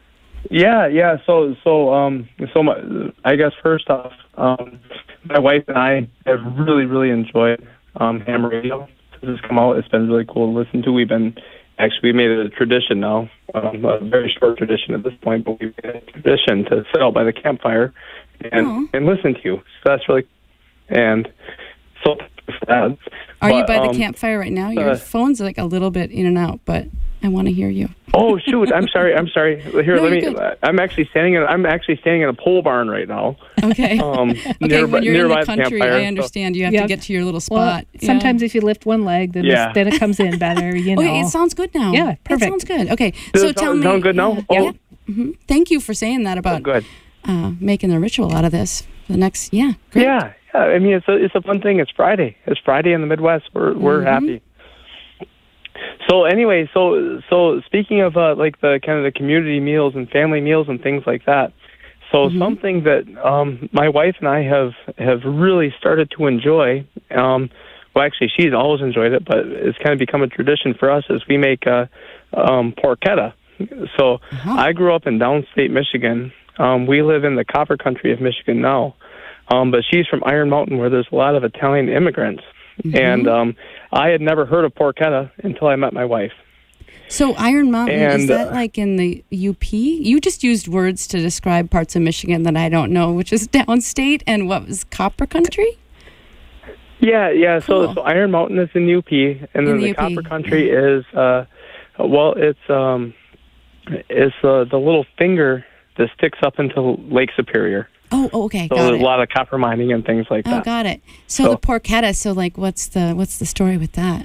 I guess first off, my wife and I have really, really enjoyed Ham Radio. This has come out. It's been really cool to listen to. We made it a tradition now, a very short tradition at this point, but we've made it a tradition to sit out by the campfire and listen to you. So that's really, and so for that. Are you by the campfire right now? Your phone's like a little bit in and out, but I want to hear you. Oh shoot! I'm sorry. Here, no, let me. I'm actually standing in a pole barn right now. Okay. Okay. When you're nearby in the country, campfire, I understand you have to get to your little spot. Well, sometimes if you lift one leg, then it comes in better. You know. Okay, it sounds good now. Yeah, perfect. It sounds good. Okay, so tell me. Sound good now? Yeah. Mm-hmm. Thank you for saying that about making a ritual out of this for the next. Yeah. Great. Yeah. I mean, it's a fun thing. It's Friday. It's Friday in the Midwest. We're happy. So anyway, so speaking of like the kind of the community meals and family meals and things like that. So something that my wife and I have really started to enjoy. Well, actually, she's always enjoyed it, but it's kind of become a tradition for us. Is we make porchetta. So I grew up in downstate Michigan. We live in the copper country of Michigan now, but she's from Iron Mountain, where there's a lot of Italian immigrants. And I had never heard of porchetta until I met my wife. So Iron Mountain, is that like in the UP? You just used words to describe parts of Michigan that I don't know, which is downstate, and what was copper country? Yeah. Cool. So Iron Mountain is in UP, and then the copper country is, it's the little finger that sticks up into Lake Superior. Oh, okay, so got there's it. a lot of copper mining and things like that. Oh, got it. So the porchetta. So like, what's the story with that?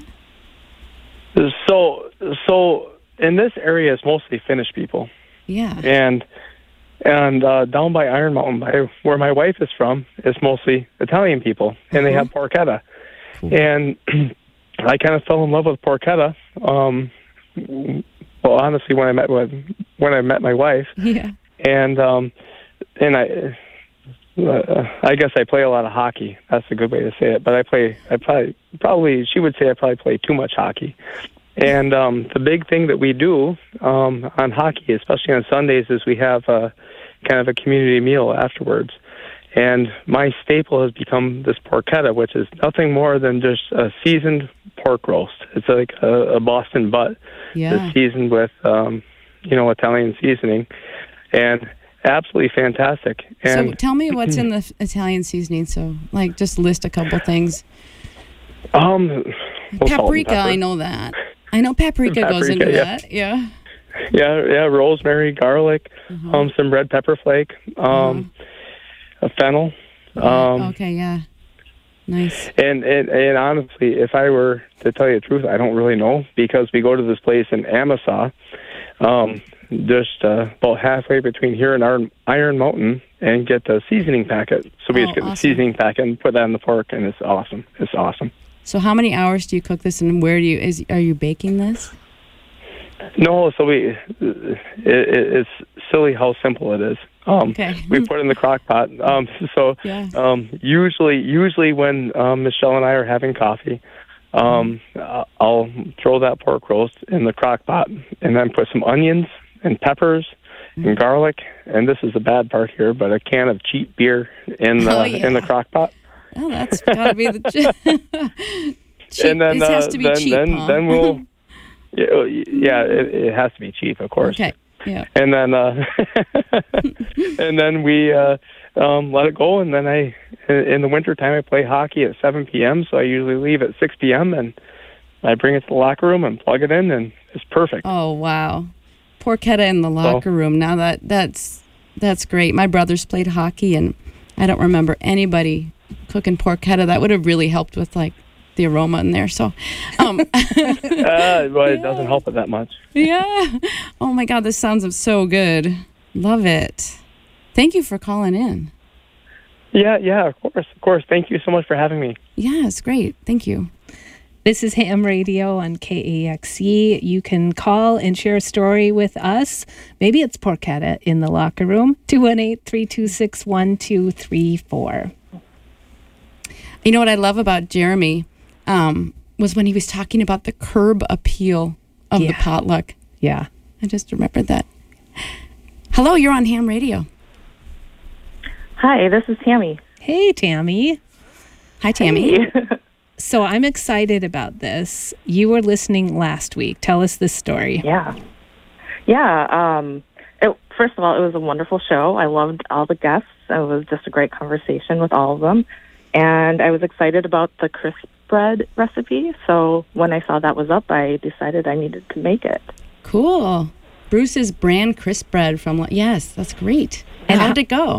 So in this area, it's mostly Finnish people. Yeah. And down by Iron Mountain, by where my wife is from, it's mostly Italian people, and they have porchetta. Cool. And I kind of fell in love with porchetta. Well, honestly, when I met my wife. Yeah. And I guess I play a lot of hockey. That's a good way to say it. But probably she would say I probably play too much hockey. And the big thing that we do on hockey, especially on Sundays, is we have kind of a community meal afterwards. And my staple has become this porchetta, which is nothing more than just a seasoned pork roast. It's like a Boston butt that's seasoned with, Italian seasoning. And absolutely fantastic. And so tell me what's in the Italian seasoning. So, like, just list a couple things. Paprika, I know that. I know paprika goes into that. Yeah. Yeah, rosemary, garlic, some red pepper flake, a fennel. Okay, yeah. Nice. And honestly, if I were to tell you the truth, I don't really know, because we go to this place in Amasa, just about halfway between here and Iron Mountain, and get the seasoning packet. So we just get the seasoning packet and put that in the pork, and it's awesome. It's awesome. So how many hours do you cook this, and where are you baking this? No, so it's silly how simple it is. We put it in the crock pot. Usually when Michelle and I are having coffee, I'll throw that pork roast in the crock pot, and then put some onions and peppers and garlic, and this is the bad part here, but a can of cheap beer in the crock pot. Oh, that's gotta be the cheap. And then it has to be cheap. Then we'll it has to be cheap, of course. Okay. Yeah. And then and then we let it go, and then in the wintertime I play hockey at 7 p.m., so I usually leave at 6 p.m. and I bring it to the locker room and plug it in, and it's perfect. Oh, wow. Porchetta in the locker room. Now that's great. My brothers played hockey, and I don't remember anybody cooking porchetta. That would have really helped with like the aroma in there. So, it doesn't help it that much. Yeah. Oh my God, this sounds so good. Love it. Thank you for calling in. Yeah, of course. Thank you so much for having me. Yeah, it's great. Thank you. This is Ham Radio on KAXE. You can call and share a story with us. Maybe it's porchetta in the locker room. 218-326-1234. You know what I love about Jeremy was when he was talking about the curb appeal of the potluck. Yeah. I just remembered that. Hello, you're on Ham Radio. Hi, this is Tammy. Hey, Tammy. Hi, Tammy. Hey. So I'm excited about this. You were listening last week. Tell us this story. Yeah. First of all, it was a wonderful show. I loved all the guests. It was just a great conversation with all of them. And I was excited about the crisp bread recipe. So when I saw that was up, I decided I needed to make it. Cool. Bruce's brand crisp bread from, yes, that's great. And how did it go?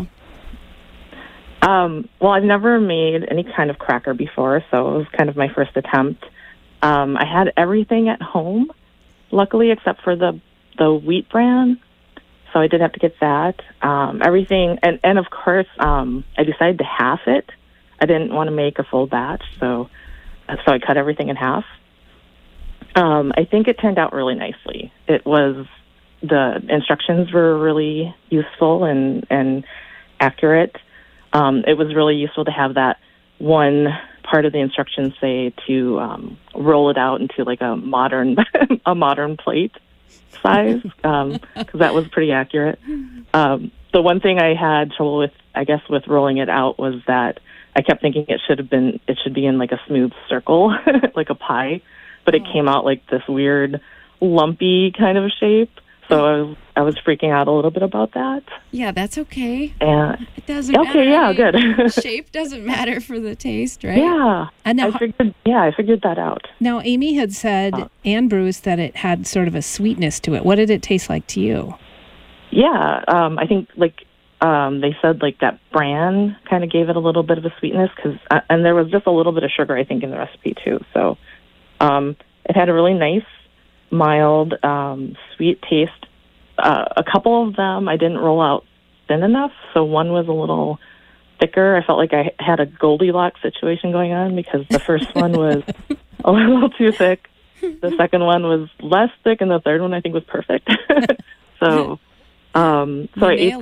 Well, I've never made any kind of cracker before, so it was kind of my first attempt. I had everything at home, luckily, except for the wheat bran, so I did have to get that. Everything, and of course, I decided to half it. I didn't want to make a full batch, so I cut everything in half. I think it turned out really nicely. The instructions were really useful and accurate. It was really useful to have that one part of the instructions say to roll it out into like a modern plate size, because that was pretty accurate. The one thing I had trouble with, I guess, with rolling it out was that I kept thinking it should be in like a smooth circle, like a pie, but it came out like this weird lumpy kind of shape. So I was freaking out a little bit about that. Yeah, that's okay. And it doesn't matter. Okay, yeah, good. Shape doesn't matter for the taste, right? Yeah. And now, I figured that out. Now, Amy had said, and Bruce, that it had sort of a sweetness to it. What did it taste like to you? Yeah, I think they said like that bran kind of gave it a little bit of a sweetness, and there was just a little bit of sugar, I think, in the recipe too. So it had a really nice, mild, sweet taste. A couple of them I didn't roll out thin enough, so one was a little thicker. I felt like I had a Goldilocks situation going on because the first one was a little too thick. The second one was less thick, and the third one I think was perfect. So I ate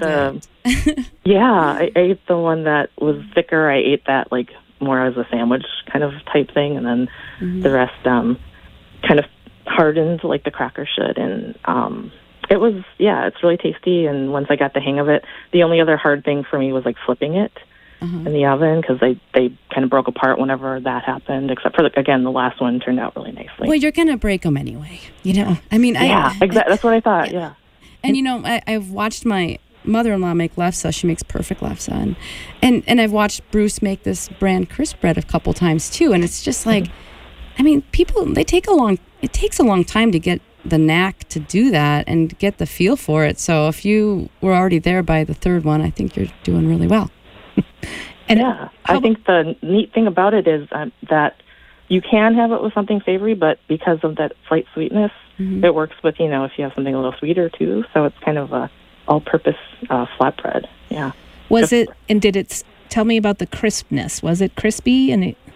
I ate the one that was thicker. I ate that like more as a sandwich kind of type thing, and then the rest kind of hardened like the cracker should. And it was, it's really tasty. And once I got the hang of it, the only other hard thing for me was like flipping it in the oven, because they kind of broke apart whenever that happened, except for, again, the last one turned out really nicely. Well, you're going to break them anyway, you know? I mean, exactly. That's what I thought, yeah. And, you know, I've watched my mother-in-law make lefse. She makes perfect lefse. And I've watched Bruce make this brand crisp bread a couple times, too. And it's just like, I mean, it takes a long time to get the knack to do that and get the feel for it. So if you were already there by the third one, I think you're doing really well. And I think the neat thing about it is that you can have it with something savory, but because of that slight sweetness, it works with, you know, if you have something a little sweeter too. So it's kind of a all-purpose flatbread. Yeah. Did it, tell me about the crispness. Was it crispy?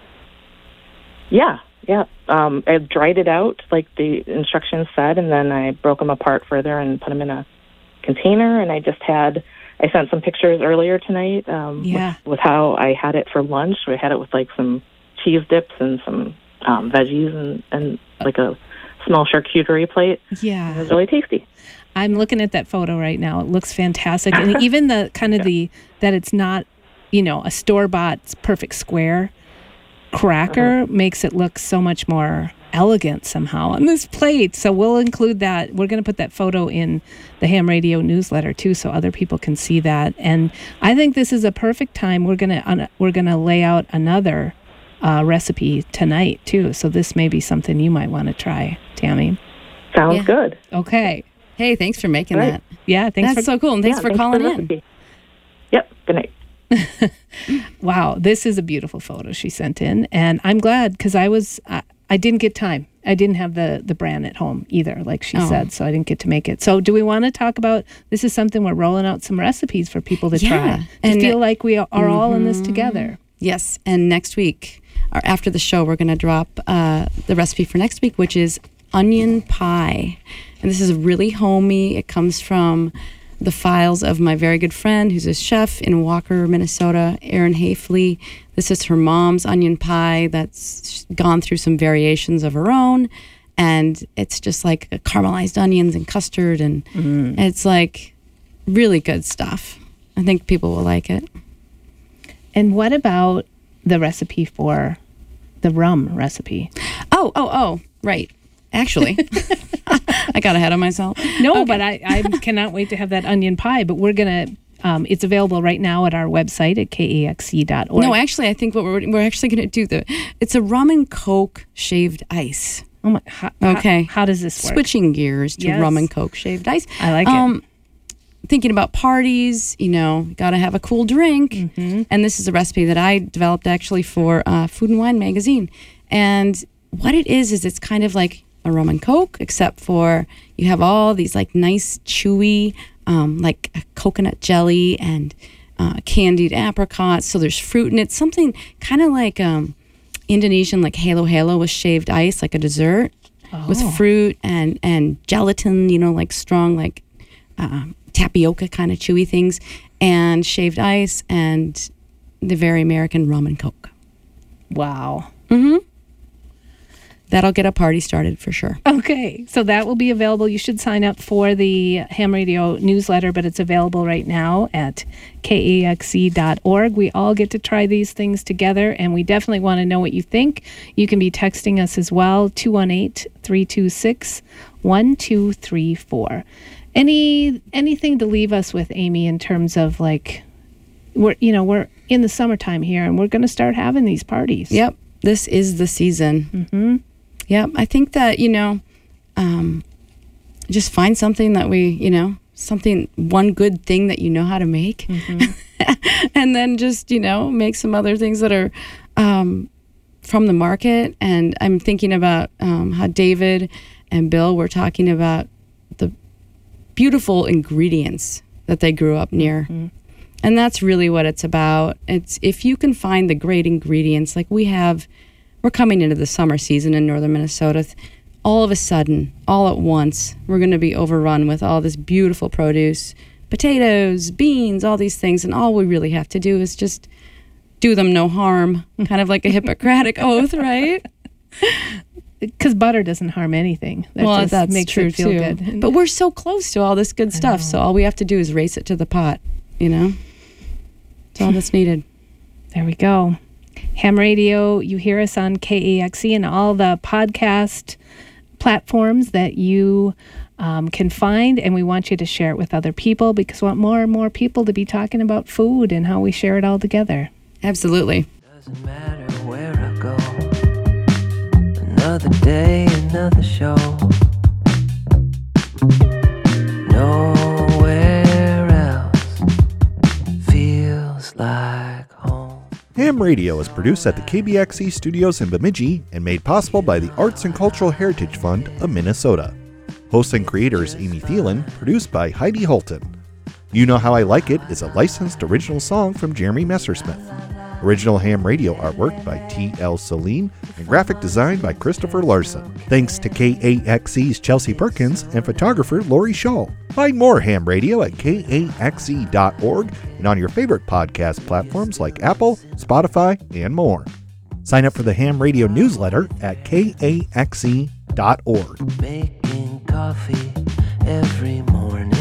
Yeah. I dried it out like the instructions said, and then I broke them apart further and put them in a container. And I sent some pictures earlier tonight with how I had it for lunch. We had it with like some cheese dips and some veggies and like a small charcuterie plate. Yeah. It was really tasty. I'm looking at that photo right now. It looks fantastic. And even the kind of that it's not, you know, a store-bought perfect square cracker makes it look so much more elegant somehow on this plate. So we'll include that. We're going to put that photo in the Ham Radio newsletter too, so other people can see that. And I think this is a perfect time. We're gonna lay out another recipe tonight too. So this may be something you might want to try, Tammy. Sounds good. Okay. Hey, thanks for making that. Yeah, That's so cool, and thanks for calling in. Yep. Good night. Wow, this is a beautiful photo she sent in, and I'm glad because I didn't get time. I didn't have the bran at home either, like she said, so I didn't get to make it. So do we want to talk about, this is something we're rolling out some recipes for people to try, and feel like we are all in this together. Yes, and next week, or after the show, we're going to drop the recipe for next week, which is onion pie. And this is really homey. It comes from the files of my very good friend who's a chef in Walker, Minnesota, Erin Hafley. This is her mom's onion pie that's gone through some variations of her own. And it's just like caramelized onions and custard. And it's like really good stuff. I think people will like it. And what about the recipe for the rum recipe? Oh, right. Actually, I got ahead of myself. No, but I cannot wait to have that onion pie. But we're going to, it's available right now at our website at kaxc.org. No, actually, I think what we're actually going to do, it's a rum and Coke shaved ice. Oh my, how does this work? Switching gears to rum and Coke shaved ice. I like it. Thinking about parties, got to have a cool drink. And this is a recipe that I developed actually for Food and Wine magazine. And what it is it's kind of like a rum and Coke, except for you have all these like nice chewy, like coconut jelly and candied apricots. So there's fruit in it. Something kind of like Indonesian, like halo with shaved ice, like a dessert. with fruit and gelatin, like strong, like tapioca kind of chewy things, and shaved ice, and the very American rum and Coke. Wow. Mm-hmm. That'll get a party started for sure. Okay, so that will be available. You should sign up for the Ham Radio newsletter, but it's available right now at kaxe.org. We all get to try these things together, and we definitely want to know what you think. You can be texting us as well, 218-326-1234. Anything to leave us with, Amy, in terms of like, we're in the summertime here, and we're going to start having these parties. Yep, this is the season. Mm-hmm. Yep, I think that, just find something that one good thing that you know how to make. Mm-hmm. And then just, make some other things that are from the market. And I'm thinking about how David and Bill were talking about the beautiful ingredients that they grew up near. Mm-hmm. And that's really what it's about. It's if you can find the great ingredients, like we're coming into the summer season in northern Minnesota. All of a sudden, all at once, we're going to be overrun with all this beautiful produce, potatoes, beans, all these things. And all we really have to do is just do them no harm, kind of like a Hippocratic oath, right? Because butter doesn't harm anything. That's makes true it feel too. Good. But we're so close to all this good stuff. So all we have to do is race it to the pot, That's all that's needed. There we go. Ham Radio, you hear us on KAXE and all the podcast platforms that you can find, and we want you to share it with other people because we want more and more people to be talking about food and how we share it all together. Absolutely. Doesn't matter where I go. Another day, another show. Nowhere else feels like home. Ham Radio is produced at the KBXE studios in Bemidji and made possible by the Arts and Cultural Heritage Fund of Minnesota. Host and creator is Amy Thielen, produced by Heidi Holton. You Know How I Like It is a licensed original song from Jeremy Messersmith. Original Ham Radio artwork by T.L. Celine and graphic design by Christopher Larson. Thanks to KAXE's Chelsea Perkins and photographer Lori Shaw. Find more Ham Radio at kaxe.org and on your favorite podcast platforms like Apple, Spotify, and more. Sign up for the Ham Radio newsletter at kaxe.org. Making coffee every morning.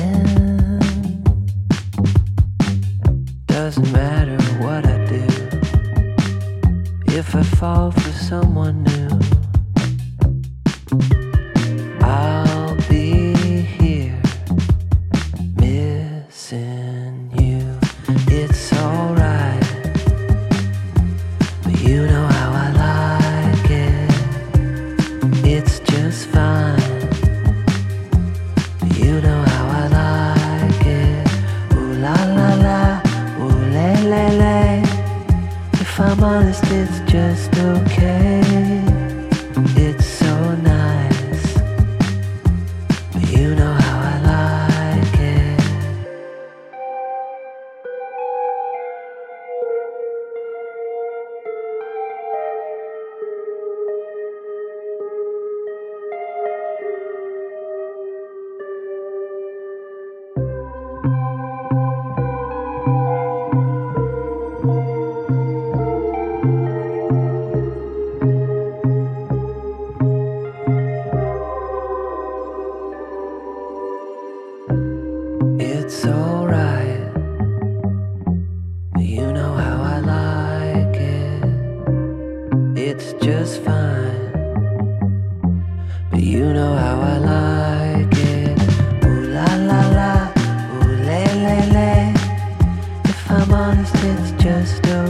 Doesn't matter what I do. If I fall for someone new, I'll be here missing you. It's alright, but you know how I like it. It's just fine, but you know how I like it. Ooh la la la, ooh le le le. If I'm honest, it's just okay. It's so nice, but you know how I like it. It's alright, but you know how I like it. It's just fine, but you know how I like it. Ooh la la la, ooh le le le. If I'm honest, it's just okay.